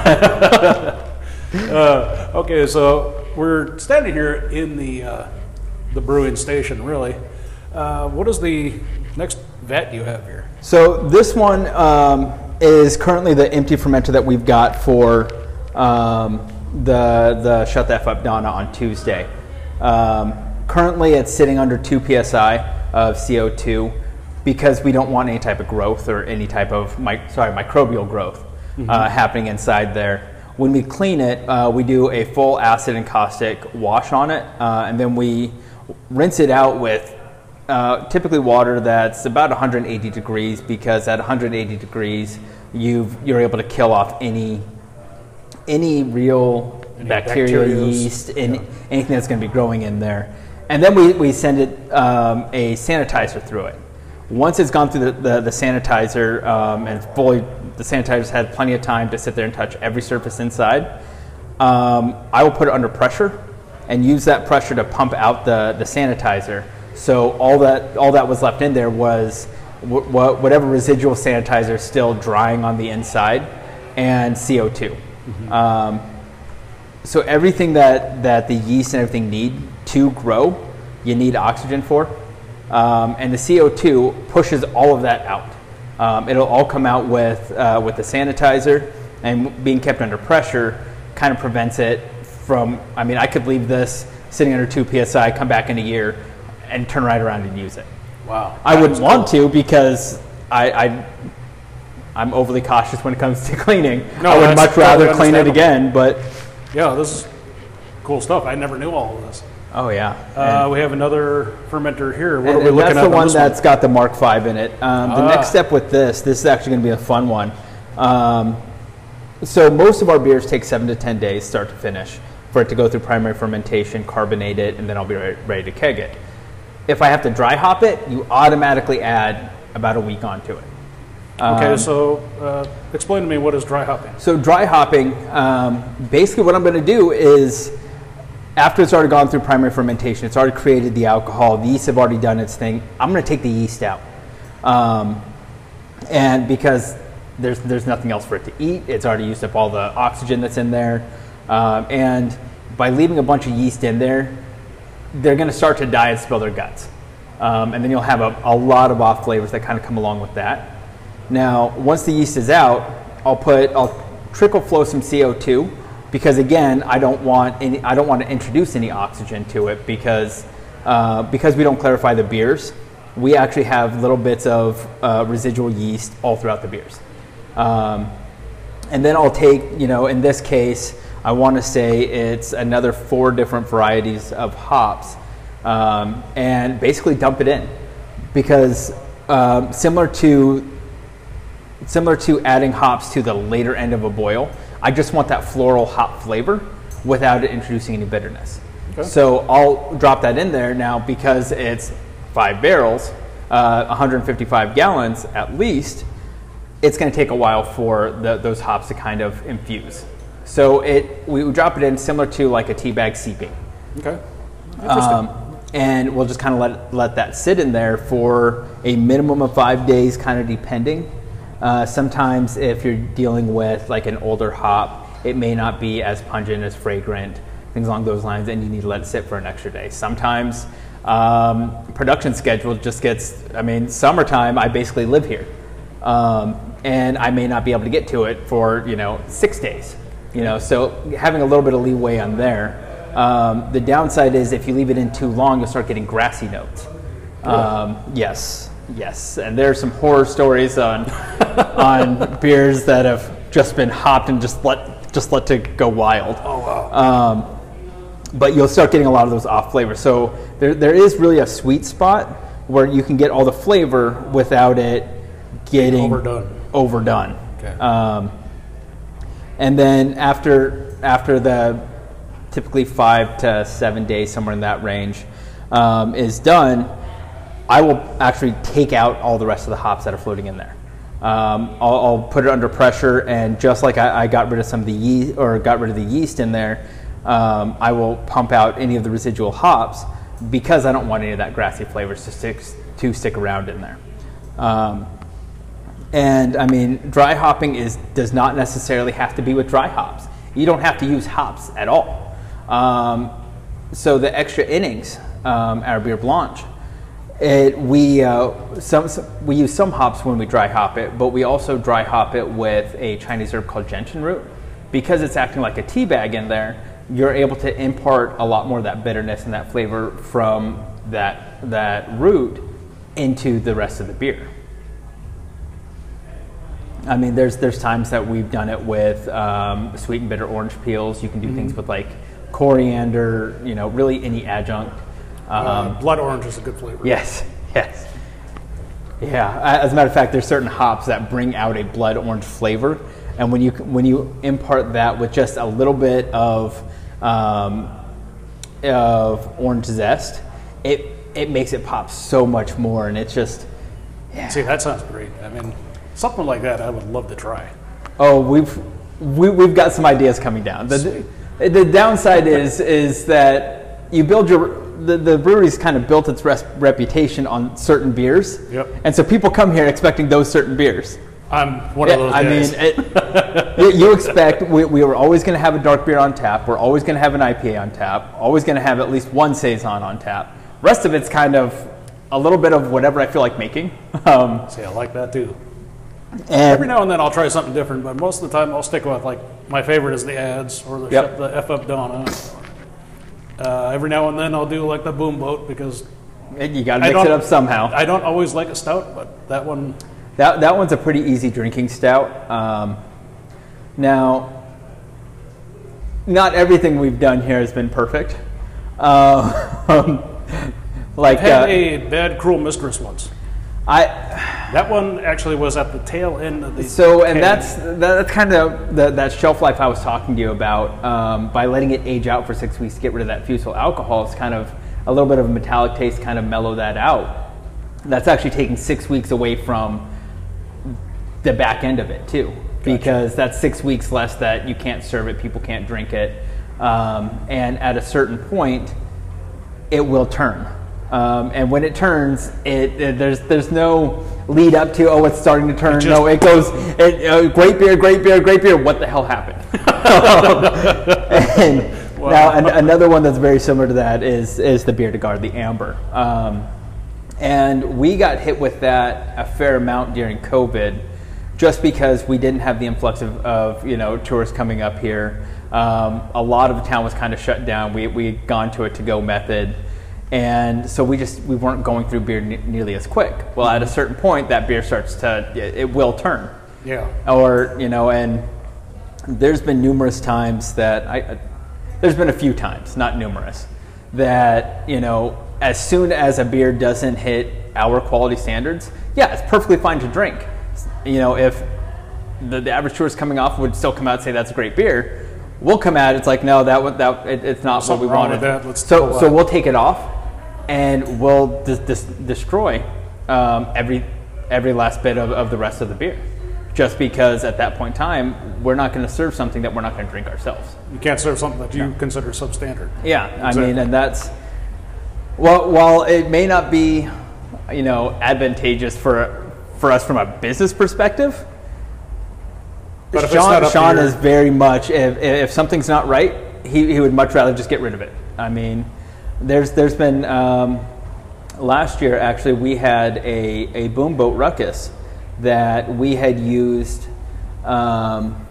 uh, okay, so we're standing here in the uh, the brewing station, really. Uh, what is the next vat you have here? So this one um, is currently the empty fermenter that we've got for um, the the Shut the F Up Donna on Tuesday. Um, currently, it's sitting under two P S I of C O two because we don't want any type of growth or any type of mi- sorry microbial growth mm-hmm. uh, happening inside there. When we clean it, uh, we do a full acid and caustic wash on it, uh, and then we rinse it out with uh, typically water that's about one hundred eighty degrees, because at one hundred eighty degrees, you've, you're able to kill off any any real any bacteria, bacterias. yeast, and yeah. anything that's going to be growing in there. And then we, we send it um, a sanitizer through it. Once it's gone through the, the, the sanitizer um, and it's fully, the sanitizer's had plenty of time to sit there and touch every surface inside, um, I will put it under pressure and use that pressure to pump out the, the sanitizer. So all that all that was left in there was w- w- whatever residual sanitizer is still drying on the inside, and C O two. Mm-hmm. Um, so everything that, that the yeast and everything need to grow, you need oxygen for. Um, and the C O two pushes all of that out. Um, it'll all come out with uh, with the sanitizer, and being kept under pressure kind of prevents it from, I mean, I could leave this sitting under two P S I, come back in a year, and turn right around and use it. Wow. I That wouldn't is want cool. to because I, I I'm overly cautious when it comes to cleaning. No, I would that's much rather totally clean it understandable. again, but Yeah, this is cool stuff. I never knew all of this. oh yeah. Uh, we have another fermenter here. What And- are we and looking that's at the on one this that's got the Mark five in it. Um, the Ah. next step with this, this is actually going to be a fun one. Um, so most of our beers take seven to ten days, start to finish, for it to go through primary fermentation, carbonate it, and then I'll be ready, ready to keg it. If I have to dry hop it, you automatically add about a week onto it. Okay, Um, so uh, explain to me what is dry hopping. So dry hopping, um, basically what I'm going to do is, after it's already gone through primary fermentation, it's already created the alcohol, the yeast have already done its thing, I'm going to take the yeast out. Um, and because there's, there's nothing else for it to eat, it's already used up all the oxygen that's in there. Um, and by leaving a bunch of yeast in there, they're going to start to die and spill their guts. Um, and then you'll have a, a lot of off flavors that kind of come along with that. Now, once the yeast is out, I'll put, I'll trickle flow some C O two because again, I don't want any, I don't want to introduce any oxygen to it because, uh, because we don't clarify the beers. We actually have little bits of uh, residual yeast all throughout the beers. Um, and then I'll take, you know, in this case, I want to say it's another four different varieties of hops, um, and basically dump it in because um, similar to Similar to adding hops to the later end of a boil, I just want that floral hop flavor without it introducing any bitterness. Okay. So I'll drop that in there now because it's five barrels, uh, one hundred fifty-five gallons at least. It's going to take a while for the, those hops to kind of infuse. So it we drop it in similar to like a tea bag seeping. Okay. Interesting. Um, and we'll just kind of let let that sit in there for a minimum of five days, kind of depending. Uh, sometimes if you're dealing with like an older hop, it may not be as pungent, as fragrant, things along those lines, and you need to let it sit for an extra day. Sometimes um, production schedule just gets, I mean, summertime, I basically live here. Um, and I may not be able to get to it for, you know, six days. You know, so having a little bit of leeway on there. Um, the downside is if you leave it in too long, you'll start getting grassy notes. Um, yes. Yes, and there are some horror stories on on beers that have just been hopped and just let just let to go wild. Oh wow! Um, but you'll start getting a lot of those off flavors. So there there is really a sweet spot where you can get all the flavor without it getting Overdone. Overdone. Okay. Um, and then after after the typically five to seven days, somewhere in that range, um, is done, I will actually take out all the rest of the hops that are floating in there. Um, I'll, I'll put it under pressure, and just like I, I got rid of some of the yeast, or got rid of the yeast in there, um, I will pump out any of the residual hops because I don't want any of that grassy flavors to stick to stick around in there. Um, and I mean, dry hopping is does not necessarily have to be with dry hops. You don't have to use hops at all. Um, so the extra innings, um, our beer blanche. It, we, uh, some, some, we use some hops when we dry hop it, but we also dry hop it with a Chinese herb called gentian root. Because it's acting like a tea bag in there, you're able to impart a lot more of that bitterness and that flavor from that, that root into the rest of the beer. I mean, there's, there's times that we've done it with um, sweet and bitter orange peels. You can do mm-hmm. things with like coriander, you know, really any adjunct. Um, uh, blood orange is a good flavor. Yes, yes. Yeah, as a matter of fact, there's certain hops that bring out a blood orange flavor, and when you when you impart that with just a little bit of um, of orange zest, it it makes it pop so much more, and it's just yeah. See, that sounds great. I mean, something like that I would love to try. Oh, we've we, we've got some ideas coming down. The the downside is is that you build your The, the brewery's kind of built its res- reputation on certain beers. Yep. And so people come here expecting those certain beers. I'm one yeah, of those I guys. mean, it, you, you expect, we, we were always going to have a dark beer on tap. We're always going to have an I P A on tap. Always going to have at least one Saison on tap. Rest of it's kind of a little bit of whatever I feel like making. Um, See, I like that too. And every now and then I'll try something different, but most of the time I'll stick with, like, my favorite is the ads or the, Yep. the F Up Donna. Uh, every now and then I'll do like the boom boat because You got to mix it up somehow. I don't always like a stout, but that one... That, that one's a pretty easy drinking stout. Um, now, not everything we've done here has been perfect. Uh, like I've had uh, a bad Cruel Mistress once. I that one actually was at the tail end of the so and can. that's that's kind of the, that shelf life I was talking to you about. Um, by letting it age out for six weeks to get rid of that fusel alcohol, it's kind of a little bit of a metallic taste, kind of mellow that out. That's actually taking six weeks away from the back end of it too, gotcha. Because that's six weeks less that you can't serve it, people can't drink it, um, and at a certain point, it will turn. Um, and when it turns, it, it there's there's no lead up to, oh, it's starting to turn. It just, no, it goes, it, uh, great beer, great beer, great beer. What the hell happened? and wow. Now an, another one that's very similar to that is is the Bière de Garde, the amber. Um, and we got hit with that a fair amount during COVID, just because we didn't have the influx of, of you know tourists coming up here. Um, a lot of the town was kind of shut down. We we had gone to a to-go method. And so we just we weren't going through beer ne- nearly as quick. Well, at a certain point, that beer starts to it, it will turn. Yeah. Or you know, and there's been numerous times that I there's been a few times, not numerous, that you know as soon as a beer doesn't hit our quality standards, yeah, it's perfectly fine to drink. You know, if the, the average tourist coming off would still come out and say that's a great beer, we'll come out. It's like no, that that it, it's not Something what we wrong wanted. With that. Let's so so we'll take it off. And we'll dis- dis- destroy um, every every last bit of, of the rest of the beer, just because at that point in time we're not going to serve something that we're not going to drink ourselves. You can't serve something that you no. consider substandard. Yeah, exactly. I mean, and that's well, while it may not be, you know, advantageous for for us from a business perspective, but if Sean, it's not Sean here, is very much if if something's not right, he he would much rather just get rid of it. I mean. There's there's been um, last year actually we had a, a boom boat ruckus that we had used. Um,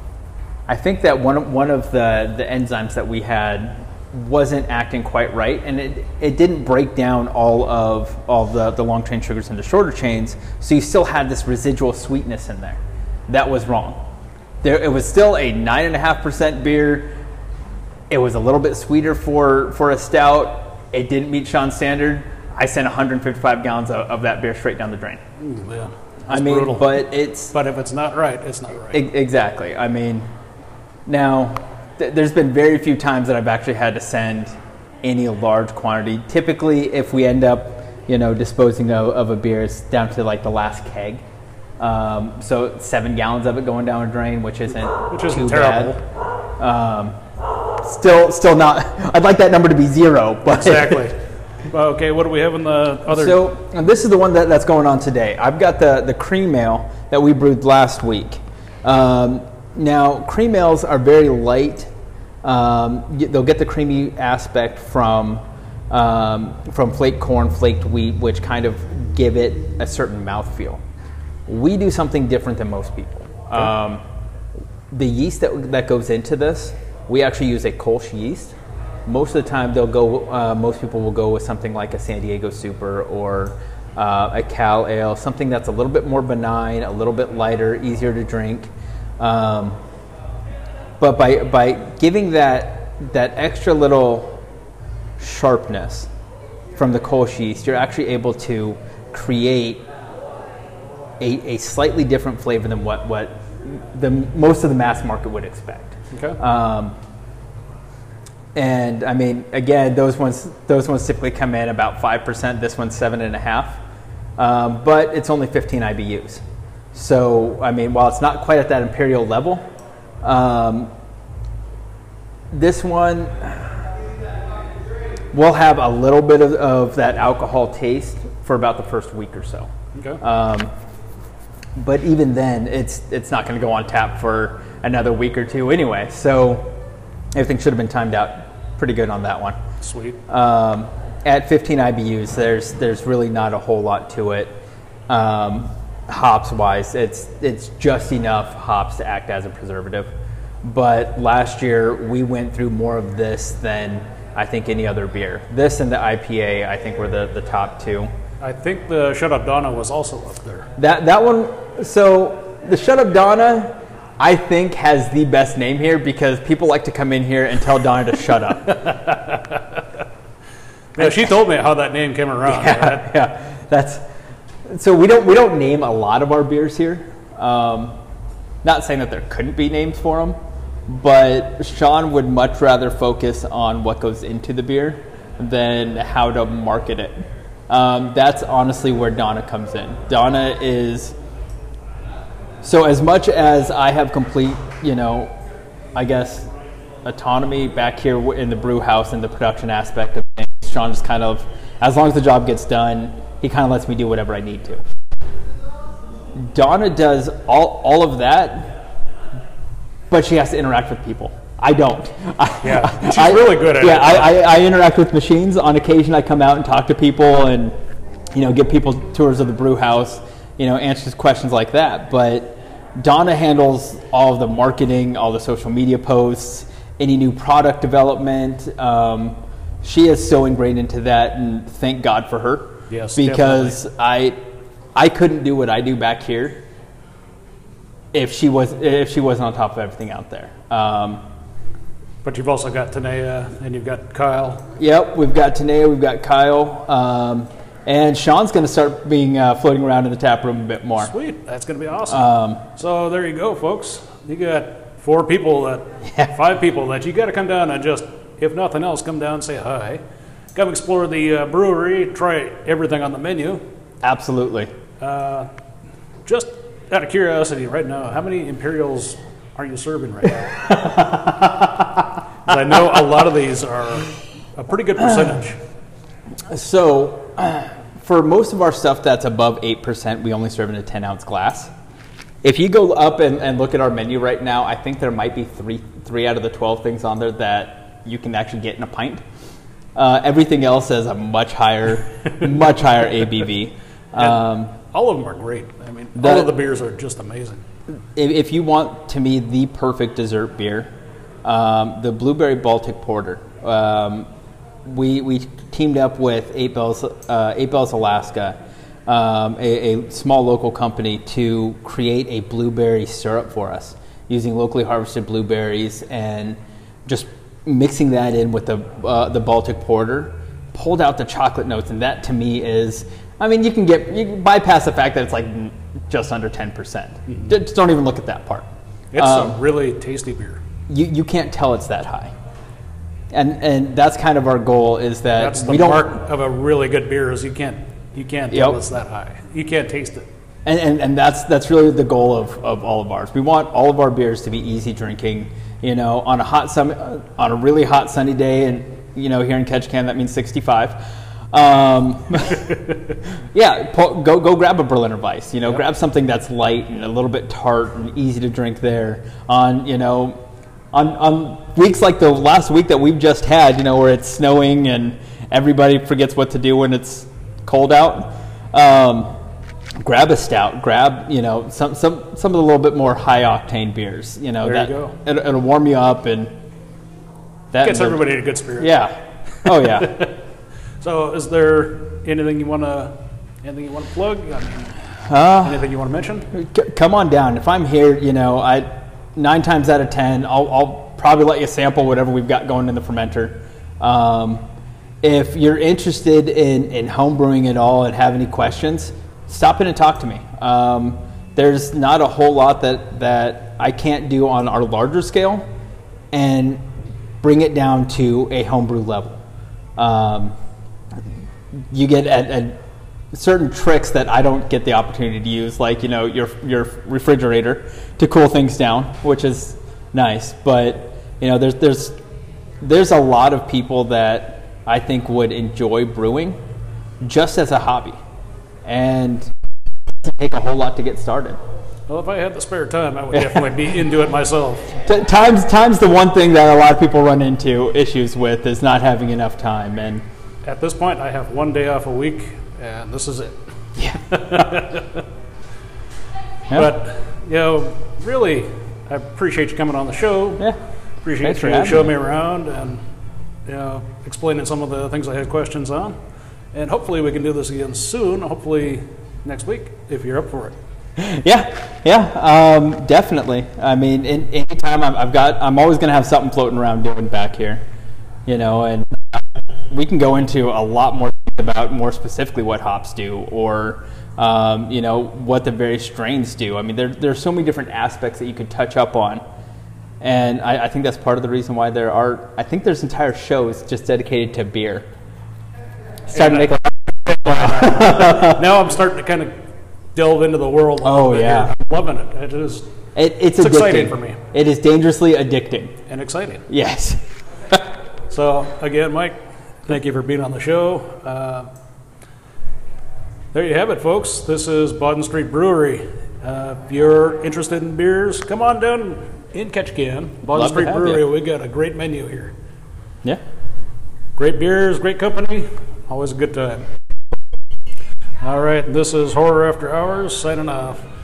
I think that one of, one of the, the enzymes that we had wasn't acting quite right, and it it didn't break down all of all the, the long chain sugars into shorter chains, so you still had this residual sweetness in there. That was wrong. There it was still a nine and a half percent beer. It was a little bit sweeter for, for a stout. It didn't meet Sean's standard. I sent one hundred fifty-five gallons of, of that beer straight down the drain. Ooh, man. I mean, brutal. but it's... But if it's not right, it's not right. E- exactly. I mean, now, th- there's been very few times that I've actually had to send any large quantity. Typically, if we end up, you know, disposing of, of a beer, it's down to like the last keg. Um, so seven gallons of it going down a drain, which isn't Which isn't too terrible. bad. Um, Still, still not. I'd like that number to be zero. But exactly. Okay, what do we have in the other? So and this is the one that, that's going on today. I've got the the cream ale that we brewed last week. Um, now, cream ales are very light. Um, they'll get the creamy aspect from um, from flaked corn, flaked wheat, which kind of give it a certain mouthfeel. We do something different than most people. Okay. Um, the yeast that that goes into this. We actually use a Kolsch yeast. Most of the time, they'll go. Uh, most people will go with something like a San Diego Super or uh, a Cal Ale, something that's a little bit more benign, a little bit lighter, easier to drink. Um, but by by giving that that extra little sharpness from the Kolsch yeast, you're actually able to create a, a slightly different flavor than what what the most of the mass market would expect. Okay. Um, and I mean, again, those ones those ones typically come in about five percent. This one's seven and a half, um, but it's only fifteen I B Us. So I mean, while it's not quite at that imperial level, um, this one will have a little bit of, of that alcohol taste for about the first week or so. Okay. Um, but even then, it's it's not going to go on tap for another week or two anyway. So everything should have been timed out pretty good on that one. Sweet. Um, at fifteen I B Us, there's there's really not a whole lot to it. Um, hops wise, it's it's just enough hops to act as a preservative. But last year we went through more of this than I think, any other beer. This and the I P A, I think, were the, the top two. I think the Shut Up Donna was also up there. That that one, so the Shut Up Donna, I think, has the best name here because people like to come in here and tell Donna to shut up. Yeah, she told me how that name came around. Yeah, right? yeah, that's so we don't we don't name a lot of our beers here. Um, not saying that there couldn't be names for them, but Sean would much rather focus on what goes into the beer than how to market it. Um, that's honestly where Donna comes in. Donna is, so as much as I have complete, you know, I guess, autonomy back here in the brew house and the production aspect of things, Sean just kind of, as long as the job gets done, he kind of lets me do whatever I need to. Donna does all, all of that, but she has to interact with people. I don't. Yeah, she's I, really good at yeah, it. Yeah, I, I, I interact with machines. On occasion, I come out and talk to people and, you know, give people tours of the brew house, you know, answers questions like that. But Donna handles all of the marketing, all the social media posts, any new product development. Um, she is so ingrained into that, and thank God for her. Yes, because definitely. I, I couldn't do what I do back here if she was if she wasn't on top of everything out there. Um, But you've also got Tanea and you've got Kyle. Yep, we've got Tanea, we've got Kyle, um, and Sean's going to start being uh, floating around in the tap room a bit more. Sweet, that's going to be awesome. Um, so there you go, folks. You got four people that, Yeah. five people that you got to come down and just, if nothing else, come down and say hi. Come explore the uh, brewery, try everything on the menu. Absolutely. Uh, just out of curiosity, right now, how many Imperials are you serving right now? I know a lot of these are a pretty good percentage. So, uh, for most of our stuff that's above eight percent, we only serve in a ten ounce glass. If you go up and, and look at our menu right now, I think there might be three, three out of the twelve things on there that you can actually get in a pint. Uh, everything else has a much higher, much higher A B V. Um, all of them are great. I mean, the, all of the beers are just amazing. If, if you want, to me, the perfect dessert beer, um, the Blueberry Baltic Porter. Um, we we teamed up with Eight Bells, uh, Eight Bells Alaska, um, a, a small local company, to create a blueberry syrup for us using locally harvested blueberries and just mixing that in with the uh, the Baltic Porter. Pulled out the chocolate notes, and that to me is, I mean, you can get you can bypass the fact that it's like just under ten percent. Mm-hmm. Just don't even look at that part. It's um, a really tasty beer. You you can't tell it's that high, and and that's kind of our goal, is that that's the we don't, mark of a really good beer is you can't you can't tell Yep. it's that high. You can't taste it. And, and and that's that's really the goal of, of all of ours. We want all of our beers to be easy drinking. You know, on a hot summer, on a really hot sunny day, and you know, here in Ketchikan, that means sixty-five. Um, yeah, pull, go go grab a Berliner Weiss. You know, Yep. grab something that's light and a little bit tart and easy to drink. There on you know, on on weeks like the last week that we've just had, you know, where it's snowing and everybody forgets what to do when it's cold out. Um, grab a stout. Grab you know some some some of the little bit more high octane beers. You know, There that you go. It'll, it'll warm you up, and that Gets and the- everybody in a good spirit. Yeah. Oh yeah. So, is there anything you want to anything you want to plug? I mean, Uh, anything you want to mention? c- come on down. If I'm here, you know, I nine times out of ten, I'll, I'll probably let you sample whatever we've got going in the fermenter. Um, if you're interested in, in home brewing at all and have any questions, stop in and talk to me. Um, there's not a whole lot that, that I can't do on our larger scale and bring it down to a homebrew level. Um, you get at, at certain tricks that I don't get the opportunity to use, like, you know, your your refrigerator to cool things down, which is nice. But, you know, there's there's there's a lot of people that I think would enjoy brewing just as a hobby, and it doesn't take a whole lot to get started. Well, if I had the spare time, I would definitely be into it myself. T- times times the one thing that a lot of people run into issues with is not having enough time. And At this point, I have one day off a week, and this is it. yeah. But, you know, really, I appreciate you coming on the show. Yeah. Appreciate Thanks for you having showing me. me around, and you know, explaining some of the things I had questions on. And hopefully we can do this again soon, hopefully next week, if you're up for it. Yeah, yeah, um, definitely. I mean, in, anytime I'm, I've got, I'm always going to have something floating around doing back here, you know, and we can go into a lot more about more specifically what hops do, or um, you know, what the various strains do. I mean, there there's so many different aspects that you could touch up on, and I, I think that's part of the reason why there are. I think there's entire shows just dedicated to beer. Starting to make a now I'm starting to kind of delve into the world. A oh bit yeah, here. I'm loving it. It is. It, it's it's addicting. exciting for me. It is dangerously addicting And exciting. Yes. So again, Mike, thank you for being on the show. Uh, there you have it, folks. This is Bawden Street Brewery. Uh, if you're interested in beers, come on down in Ketchikan, Bawden Love to Street have Brewery. you. We got a great menu here. Yeah. Great beers, great company. Always a good time. All right, this is Horror After Hours signing off.